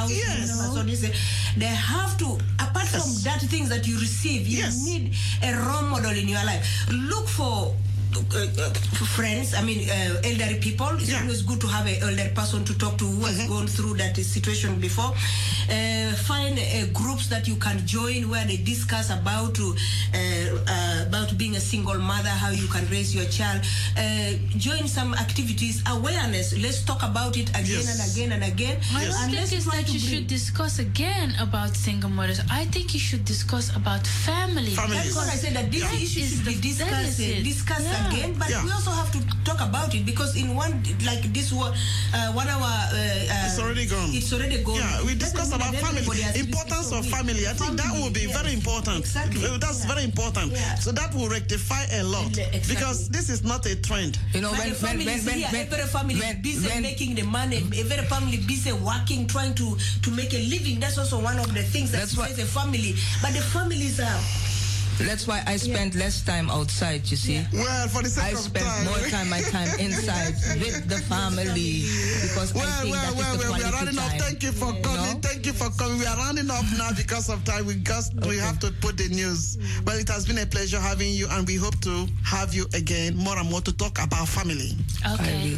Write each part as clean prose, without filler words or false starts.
house. So they have to, apart from that things that you receive, you need a role model in your life. Look for friends, elderly people. It's always good to have an elder person to talk to who has gone through that situation before. Find groups that you can join where they discuss about being a single mother, how you can raise your child. Join some activities, awareness. Let's talk about it again and again and again. I don't think it's that you should discuss again about single mothers. I think you should discuss about families. That's what I said, that this issue should be discussed again, but we also have to talk about it, because in one, like this one hour, it's already gone. Yeah, we discussed about family, importance of family. I think that will be very important. Exactly. That's very important. Yeah. So that will rectify a lot, because this is not a trend. You know, every family busy making the money, every family busy working, trying to make a living. That's also one of the things that says a family. But the families are. That's why I spend less time outside, you see. Well, for the sake of time. I spend more time inside with the family, because I think that is the quality we are running time. off. Thank you for coming. Thank you for coming. We are running off now because of time. We have to put the news. But it has been a pleasure having you, and we hope to have you again more and more to talk about family. Okay.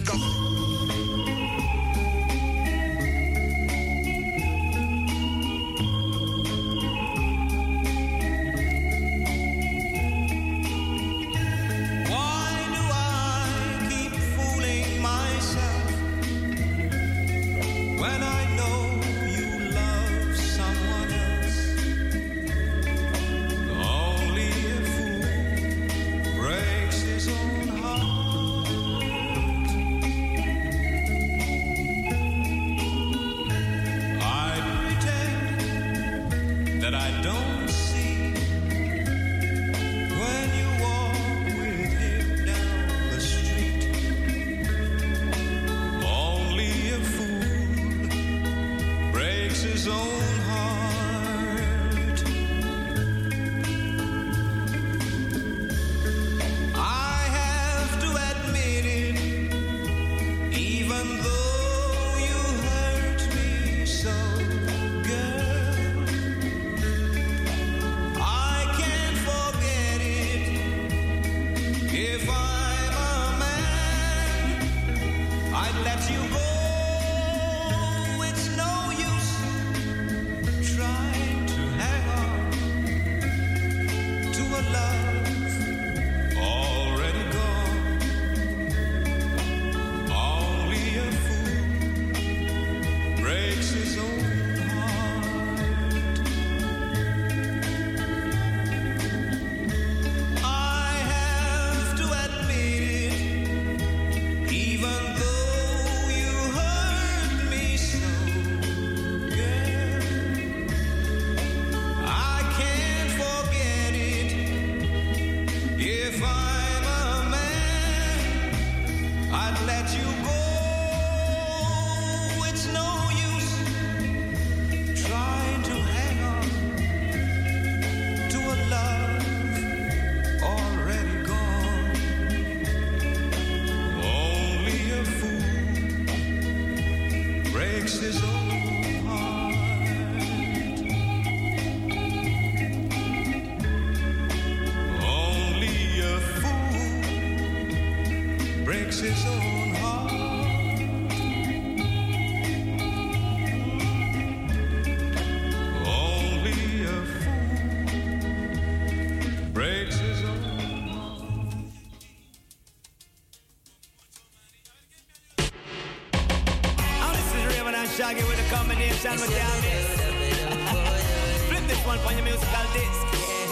Flip this one on your musical disc.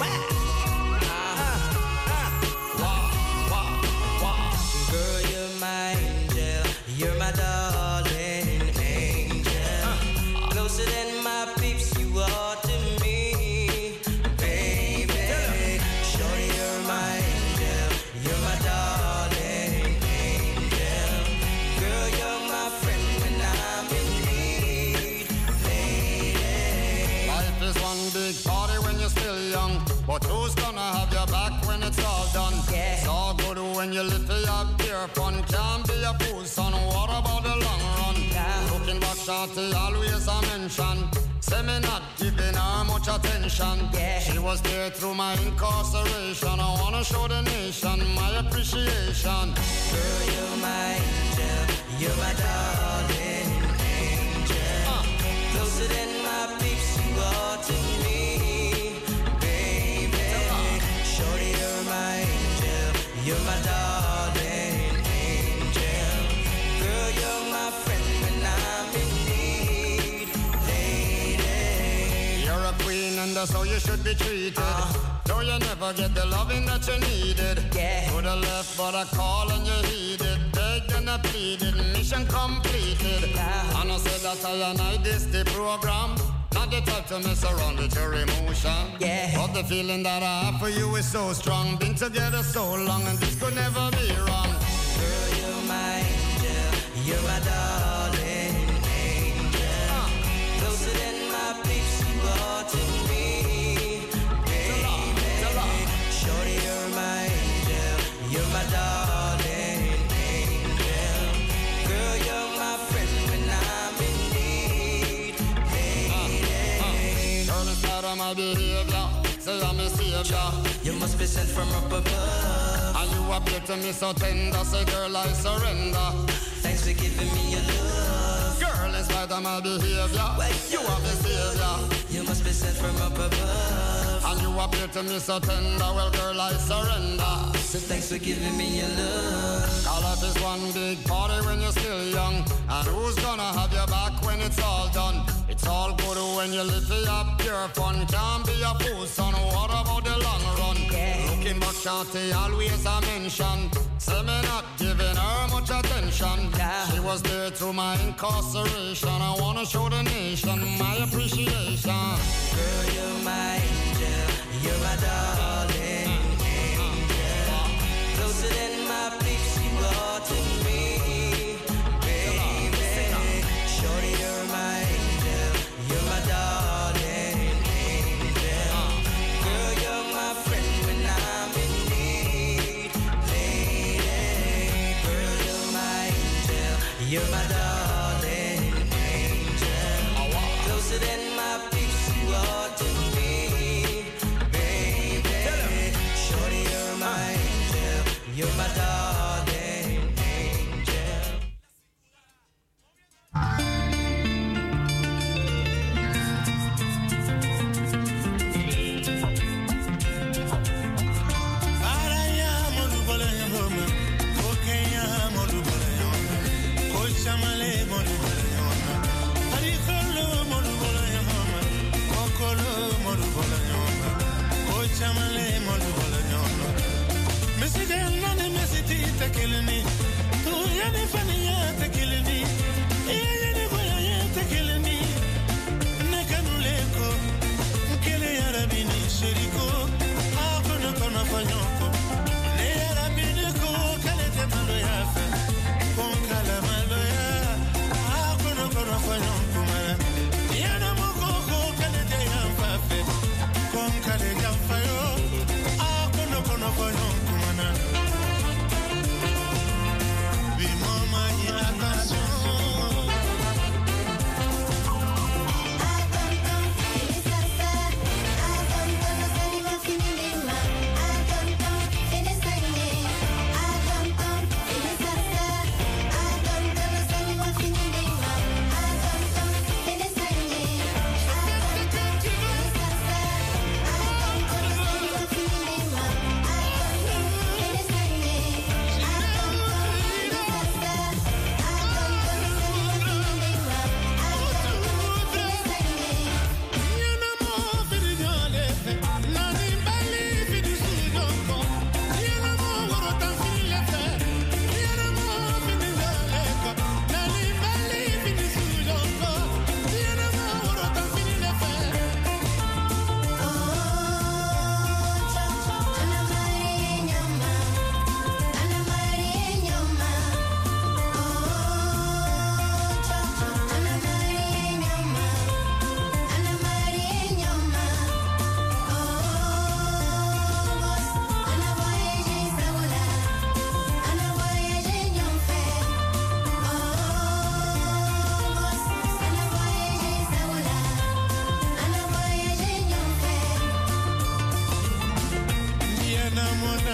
Girl, you're my angel. You're my darling angel. Closer than my peeps, you are to me, baby. Shorty, you're my angel. You're my darling angel. Girl, you're my friend when I'm in need, lady. Life is one big party when you're still young, but who's gonna have your back when it's all done? Yeah. It's all good when you live for your pure fun. Can't be a fool, son. What about the long run? Looking back shorty always a mention. Say me not giving her much attention. She was there through my incarceration. I wanna show the nation my appreciation. Girl, you're my angel. You're my darling angel. Closer than my peeps, you are to me, baby. Shorty, you're my angel. You're my darling angel. Girl, you're my friend when I'm in need, lady. You're a queen and that's how you should be treated. Though you never get the loving that you needed. To the left but I call and you heeded. Begged and I pleaded, mission completed. And I said that I this the program. Not the type to mess around with your emotion. But the feeling that I have for you is so strong. Been together so long and this could never be wrong. Girl, you're my angel. You're my darling angel. Closer than my peeps, you are to me, baby. Shorty, you're my angel. You're my darling angel. Girl, you're my friend when I'm in need, lady. Girl, it's part of my behavior. Say I'm a savior. You must be sent from up above. And you appear to me so tender. Say girl, I surrender. Thanks for giving me your love. Girl, in spite of my behavior, you are the savior. You must be sent from up above. And you appear to me so tender. Well, girl, I surrender. So thanks for giving me your love. All life is one big party when you're still young. And who's gonna have your back when it's all done? It's all good when you live for your pure fun. Can't be a fool, son. What about the long run? Looking back, shorty, always a mention. Say me not giving her much attention. She was there through my incarceration. I wanna show the nation my appreciation. Girl, you're my angel. You're my darling angel. Closer than my peeps, you are to me, baby. Shorty, you're my angel. You're my darling angel. Girl, you're my friend when I'm in need, lady. Girl, you're my angel. You're my darling angel. Closer than my peeps, you are to me, baby. Shorty, you're my angel. You're my darling.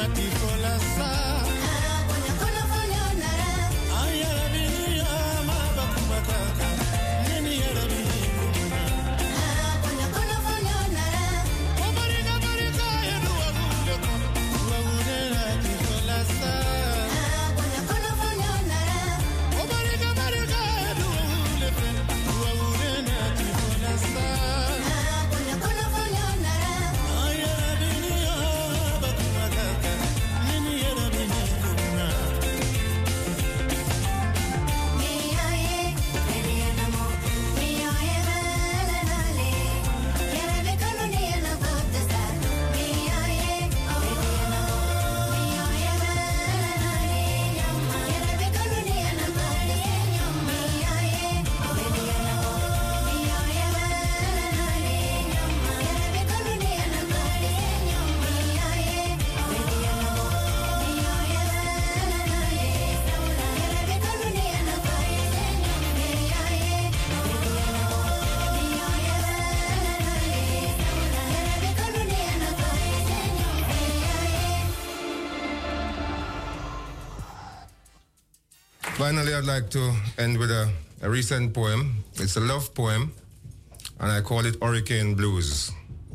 Finally, I'd like to end with a recent poem. It's a love poem, and I call it Hurricane Blues.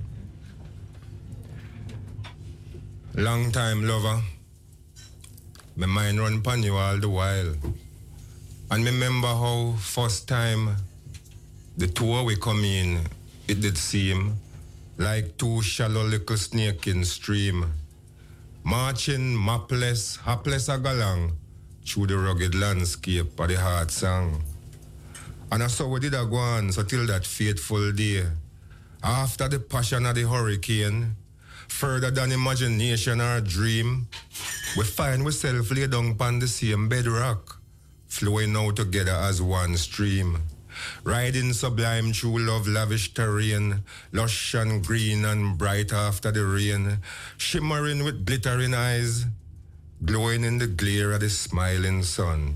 Long time lover, my mind run upon you all the while. And remember how first time the tour we come in, it did seem like two shallow little snake in stream, marching mapless, hapless a galang, through the rugged landscape of the heart song. And I saw we did a go on so till that fateful day. After the passion of the hurricane, further than imagination or dream, we find ourselves laid down upon the same bedrock, flowing out together as one stream. Riding sublime through love lavish terrain, lush and green and bright after the rain, shimmering with glittering eyes, glowing in the glare of the smiling sun.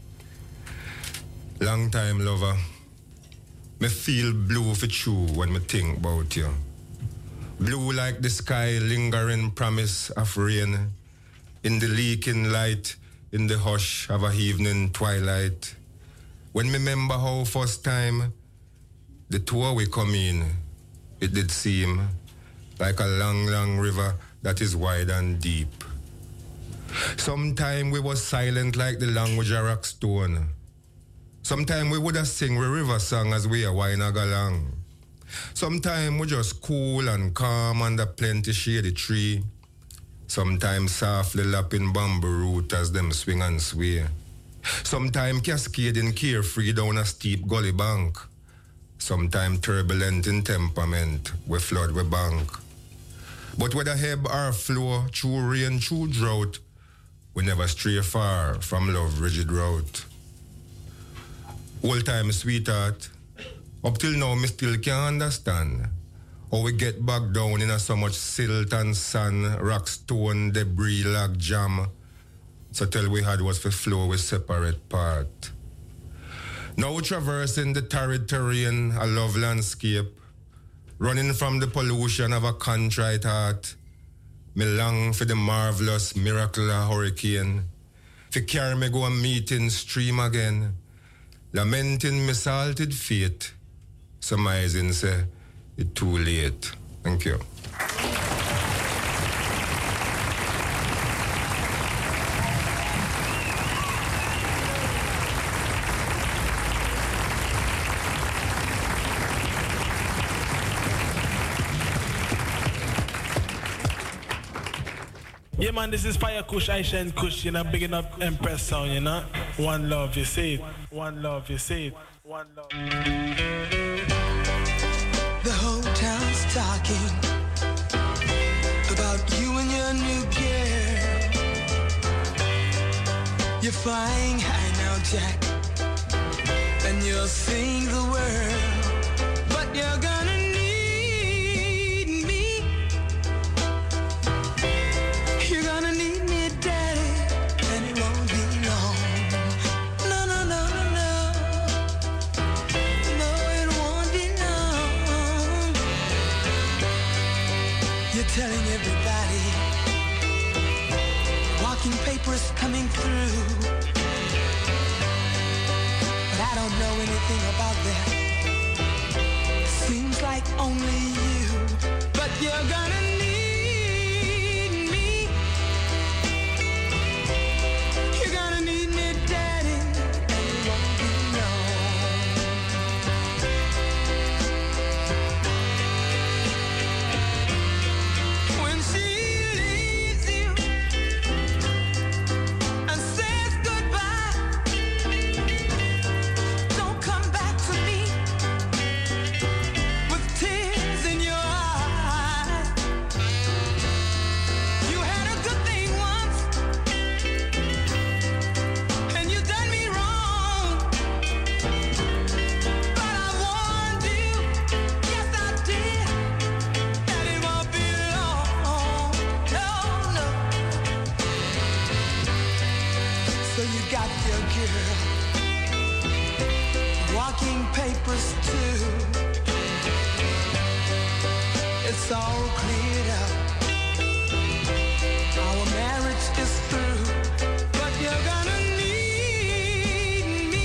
Long time lover, me feel blue for you when me think about you. Blue like the sky, lingering promise of rain, in the leaking light, in the hush of a evening twilight. When me remember how first time the tour we come in, it did seem like a long, long river that is wide and deep. Sometime we was silent like the language of rock stone. Sometime we would have sing we river song as we a wine along. Sometime we just cool and calm under plenty shady tree. Sometimes softly lapping bamboo root as them swing and sway. Sometime cascading carefree down a steep gully bank. Sometime turbulent in temperament, we flood we bank. But whether ebb or flow, through rain, through drought, we never stray far from love rigid route. Old time sweetheart, up till now me still can't understand how we get back down in a so much silt and sand, rock, stone, debris, log jam. So till we had was for flow we separate part. Now traversing the torrid terrain, a love landscape, running from the pollution of a contrite heart. Me long for the marvelous miracle of hurricane. For carry me go a meeting stream again. Lamenting me salted fate. Surmising say it too late. Thank you. Yeah, man, this is Fire Kush, Aisha and Kush, you know, bigging up Empress Sound, you know. One love, you see it. One love, you see it. One love. The whole town's talking about you and your new girl. You're flying high now, Jack, and you'll sing the world, but you're gonna need me. You're gonna need me, Daddy, and it won't be long. No, no, no, no, no. No, it won't be long. You're telling everybody like only you, but you're gonna need me. You're gonna need me, Daddy, and it won't be long. When she leaves you and says goodbye, don't come back to me with tears in your eyes. You had a good thing once, and you done me wrong. But I warned you, yes I did, that it won't be long. No, no. So you got your girl, walking papers too. It's all cleared up. Our marriage is through, but you're gonna need me.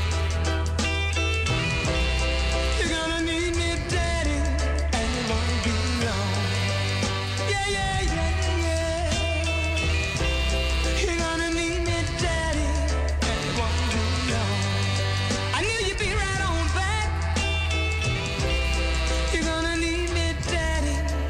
You're gonna need me, Daddy, and it won't be long. Yeah, yeah, yeah, yeah. You're gonna need me, Daddy, and it won't be long. I knew you'd be right on back. You're gonna need me, Daddy,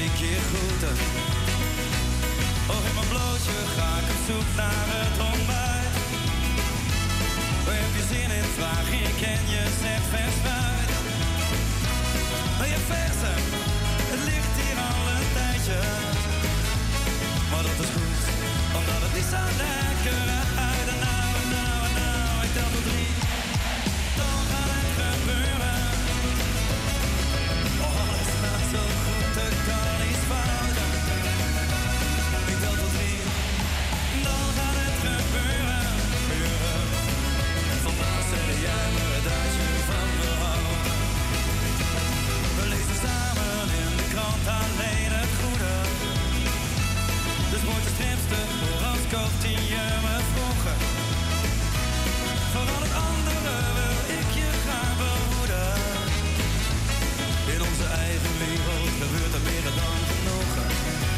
ik je groeten. Oh, in mijn blootje ga ik op zoek naar het ontbijt. Waar heb je zin in? Vraag ik en je zegt vers fruit. Wil je versen? Het ligt hier al een tijdje. Maar dat is goed, omdat het niet zo lekker uit. Nou, ik tel tot 3. Dan gaat het gebeuren. Oh, alles gaat zo goed, er kan iets fouten. Ik tel tot 3. Dan gaat het gebeuren. Vandaag zei jij me dat je van me houdt. We lezen samen in de krant alleen het goede. Dus wordt het slimste horoscoop die je me vroegen. Voor al het andere wil ik je graag behoeden. In onze eigen wereld gebeurt er meer dan genoegen.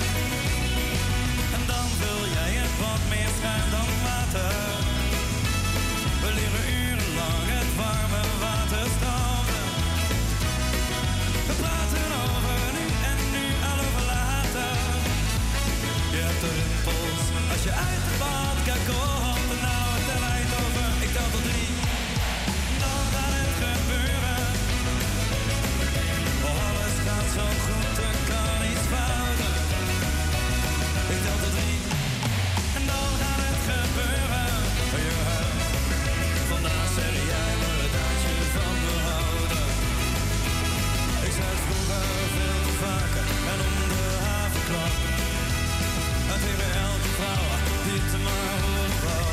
En dan wil jij het wat meer schuim dan water. We leren urenlang het warme water stromen. We praten over nu en nu al over later. Je hebt de rimpels als je uit de badkamer komt. En nou het er uit over, ik tel tot 3. Dan gaat het gebeuren. Oh, alles gaat zo goed, er kan iets fouten. Ik tel tot 3. En dan gaat het gebeuren. Vandaag zei jij me dat je van me houdt. Ik zei het vroeger veel te vaker en om de havenklap. Het tegen elke vrouw die te maar horen wou.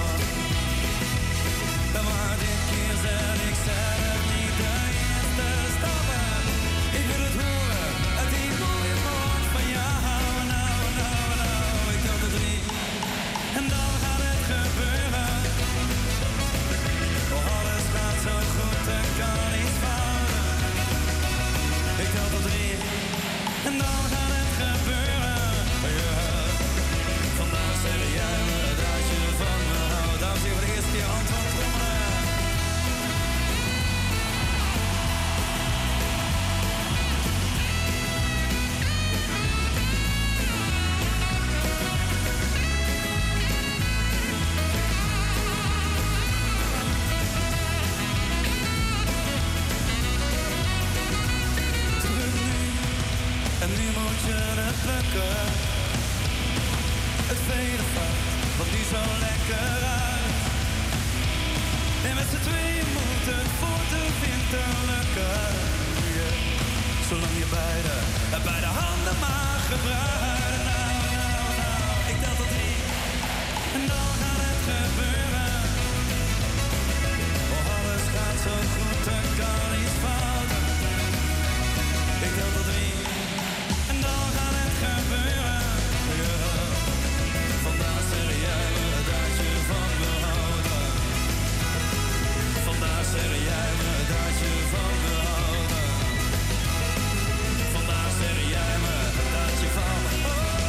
Maar dit keer zei ik het niet de eerste stappen. Ik wil het horen, het die mooie woord van jou. Nou, ik tel tot 3. En dan gaat het gebeuren. Oh, alles gaat zo goed, er kan iets fouten. Ik tel tot 3. En dan gaat het gebeuren. Vandaag zei jij me dat je van me houdt. Dames en heren, voor de eerste keer antwoord trommelen. En nu moet je het plukken. Het vele fout, wat niet zo lekker uit. En met z'n tweeën moet het voor de winter lukken. Yeah. Zolang je beide handen maar gebruikt. Nou, ik tel tot 3. En dan gaat het gebeuren. Oh, alles gaat zo goed, er kan iets fouten. Ik tel tot 3. En dan gaat het gebeuren. Vandaag zeg jij me dat je van me houdt. Vandaag zeg jij me dat je van me houdt. Vandaag zeg jij me dat je van me houdt.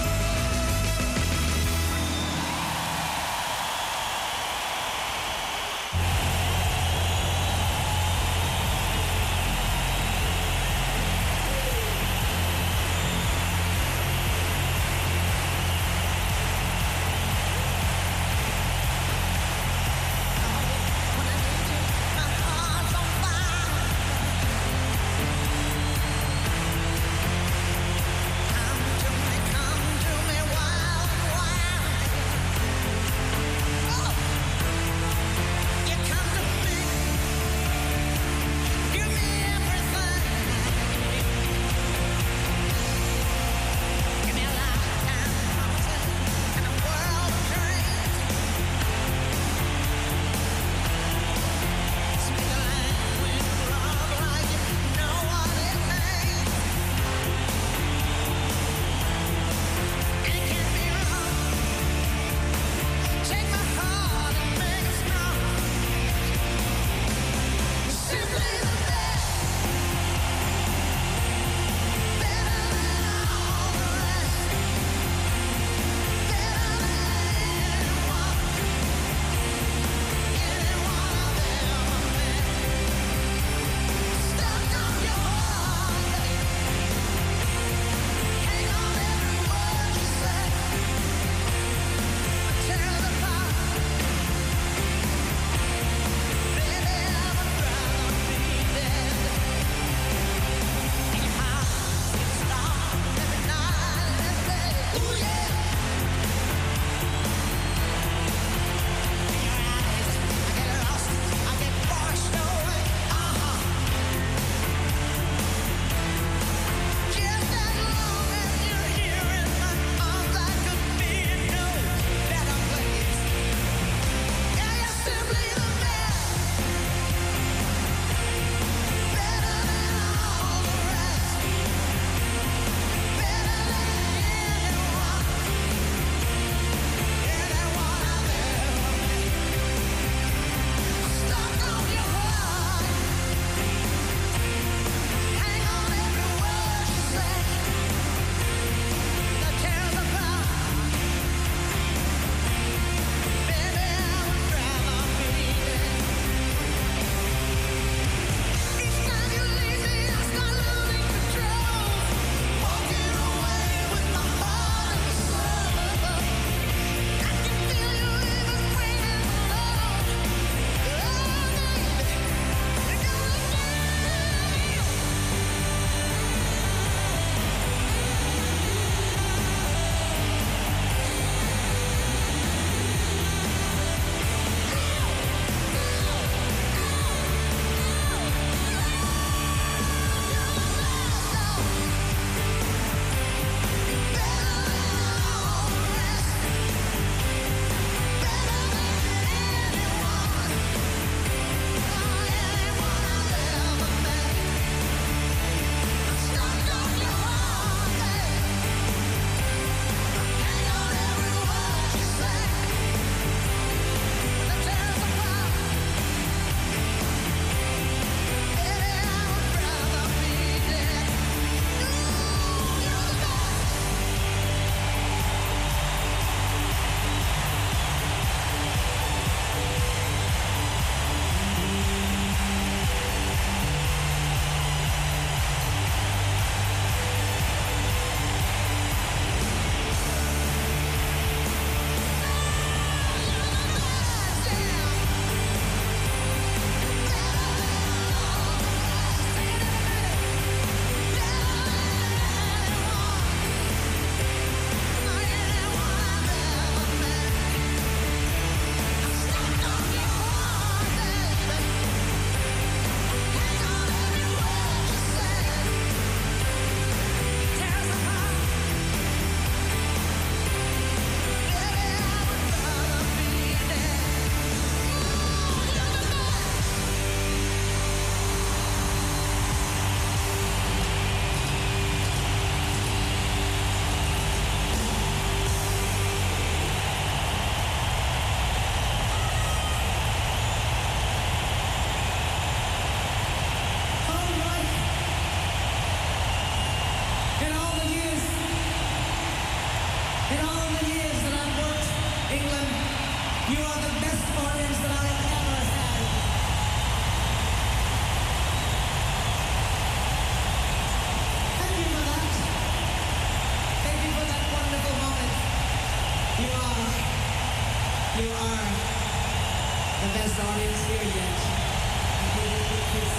The best audience here yet. I'm giving you a kiss.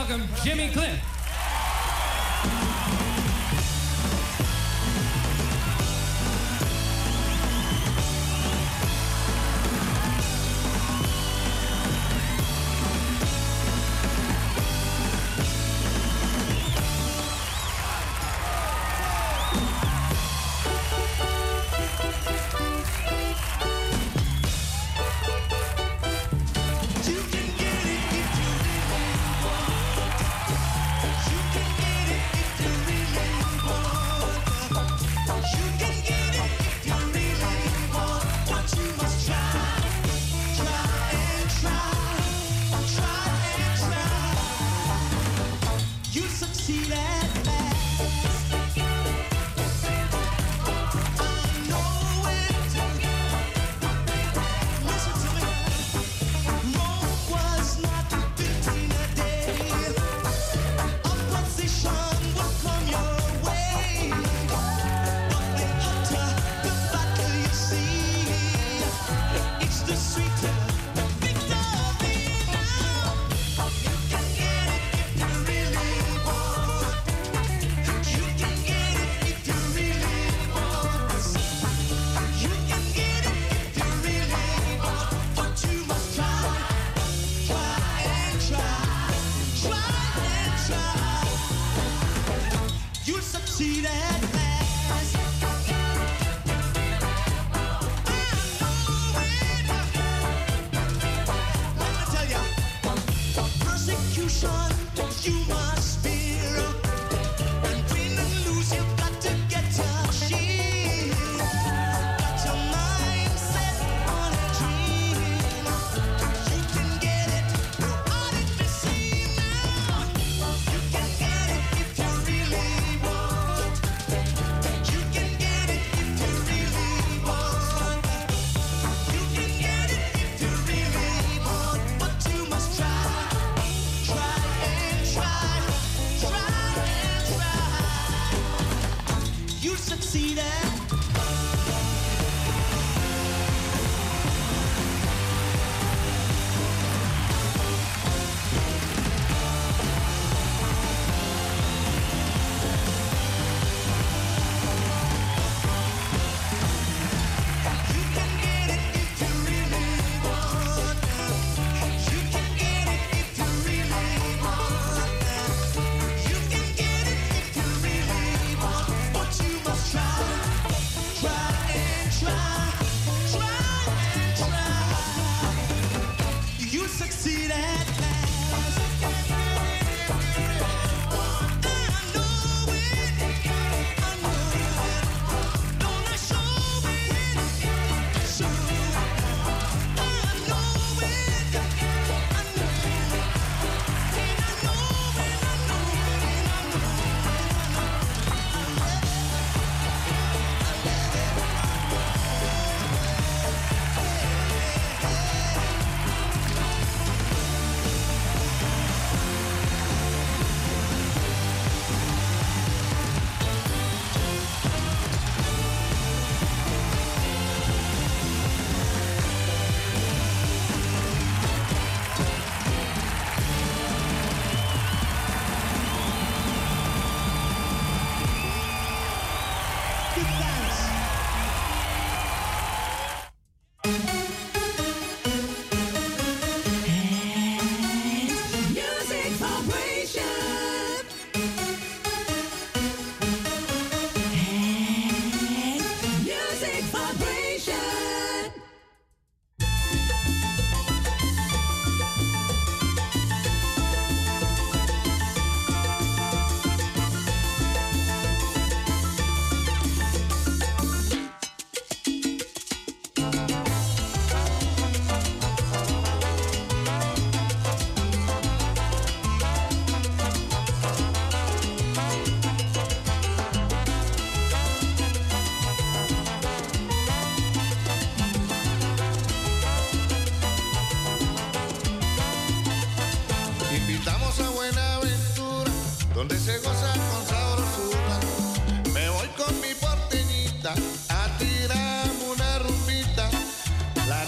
welcome Jimmy Cliff.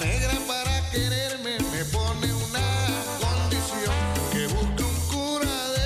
quererme me pone una condición, que busque un cura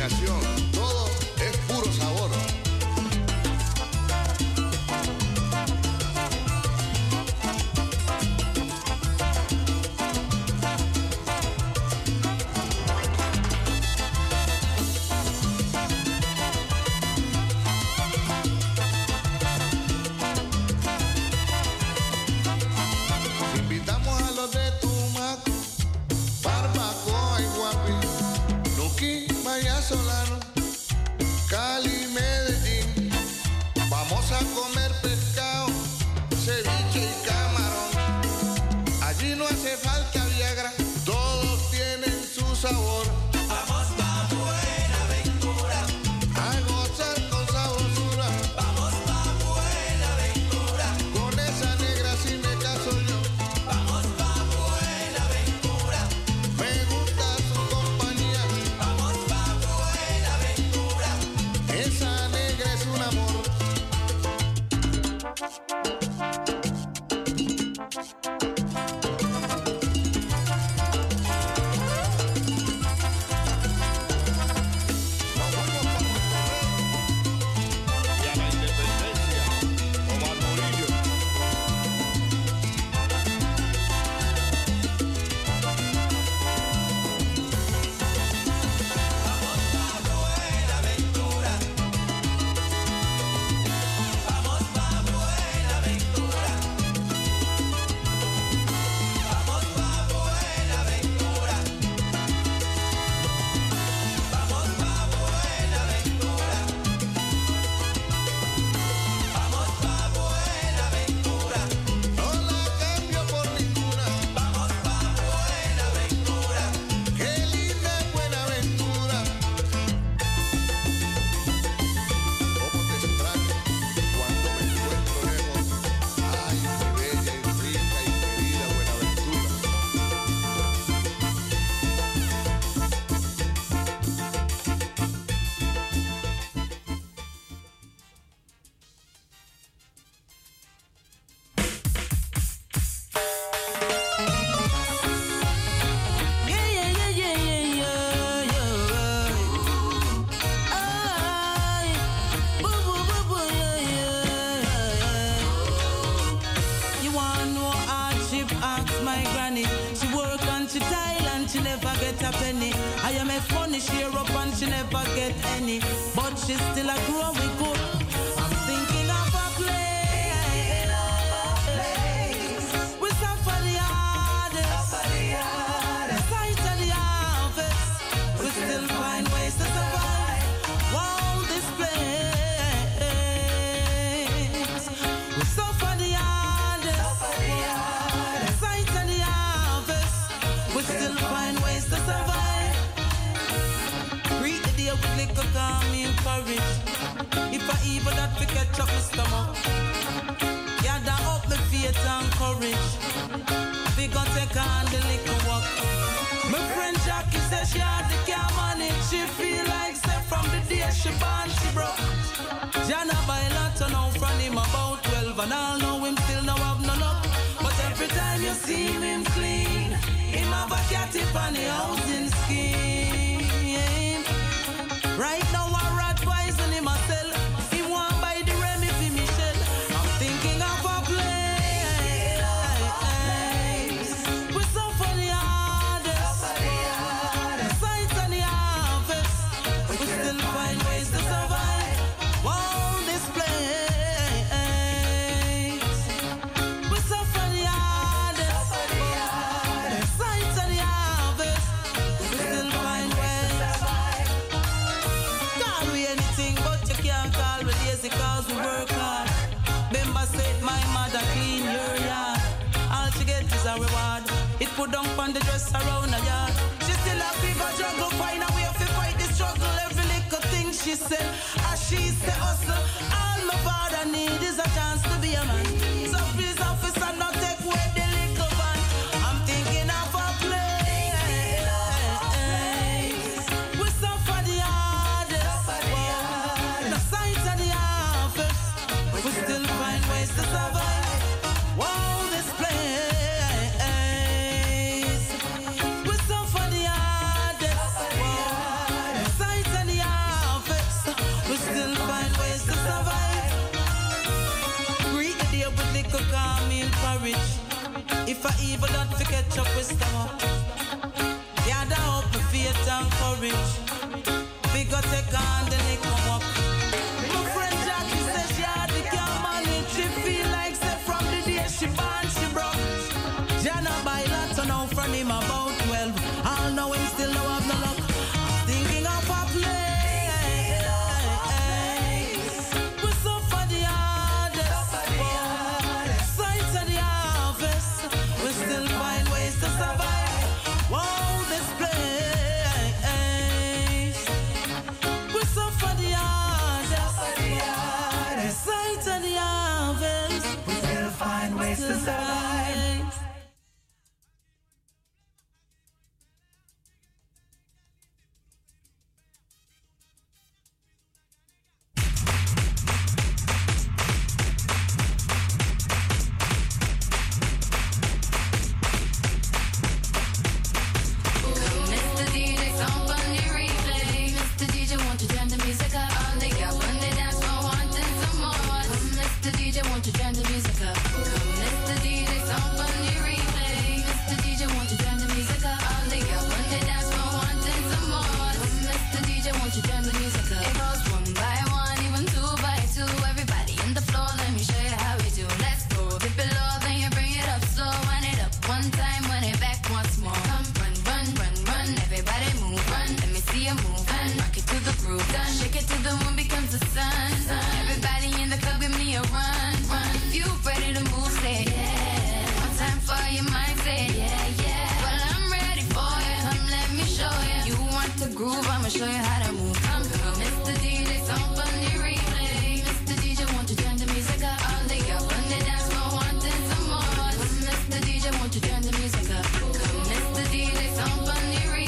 imaginación, todo es puro sabor. Invitamos a los de Tumaco, Barbacoa y Guapi, Nuki, Maya Solano, Cali, Medellín. Vamos a comer pescado, ceviche y camarón. Allí no hace falta Viagra, todos tienen su sabor. Vamos pa' Buenaventura a gozar con sabrosura. Vamos pa' Buenaventura con esa negra si me caso yo. Vamos pa' Buenaventura, me gusta su compañía. Vamos pa' Buenaventura, esa negra es un amor. Y a la independencia, Omar Murillo. Vamos pa' Buenaventura. Vamos pa' Buenaventura. Vamos pa' Buenaventura. Vamos pa' Buenaventura. Vamos pa' Buenaventura. No la cambio por ninguna. Vamos pa' Buenaventura. Qué linda es Buenaventura. Cómo te extraño cuando me encuentro lejos. Ay, mi bella y rica y querida Buenaventura. You want no hardship, ask my granny. She work and she Thailand, she never get a penny. I am a funny, she up and she never get any. But she still a growing good. I'm thinking of a place. We suffer the hardest. The sight of the harvest. We still find ways to survive. Wow, this place. We suffer the hardest. The sight of the harvest. We still find ways to survive. Greet the day with liquor, calm me courage. If I even that we catch up my stomach. Gather up my faith and courage. We gon' take on the liquor walk. My friend Jackie says she had the car money. She feel like say from the day she born she broke. Jana buy lot now from him about 12 and I know him still no have no luck. But every time you see him clean, him have a cat on the housing scheme. Right now I rat poison him a sell. He want buy the Remy for Michelle. I'm thinking of a place. We suffer the hardest. The sight and the harvest. We still find ways to survive. Wow, this place. We suffer the hardest. The sight and the harvest. We still find ways to survive. Call we anything, but you can't call we lazy cause we work hard. Remember said my mother clean your yard. All she get is a reward. It put down on the dress around the yard. She still a figure juggle, find a way to fight the struggle. Every little thing she said, as she said hustle. All my father need is a chance to be a man. So please officer, not take away the little van. I'm thinking of a place. We suffer the hardest. The sight of the harvest. We still find ways to survive. Wow, this place. We suffer the hardest. The sight of the God to catch up with stomach. Gather up my faith and courage. We got take on the liquor walk. My friend Jackie says she had the car manage. She feel like say from the day she born she broke. Jana by lots of now from him about 12. I'll know him still no have no luck. I'm thinking of a place. We suffer the hardest. Sights of the harvest. We still find ways to survive. Wow, this place. We suffer the hardest. Sights of the harvest. We still find ways to survive. Mr. DJ, won't you turn the music up? Mr. DJ, somebody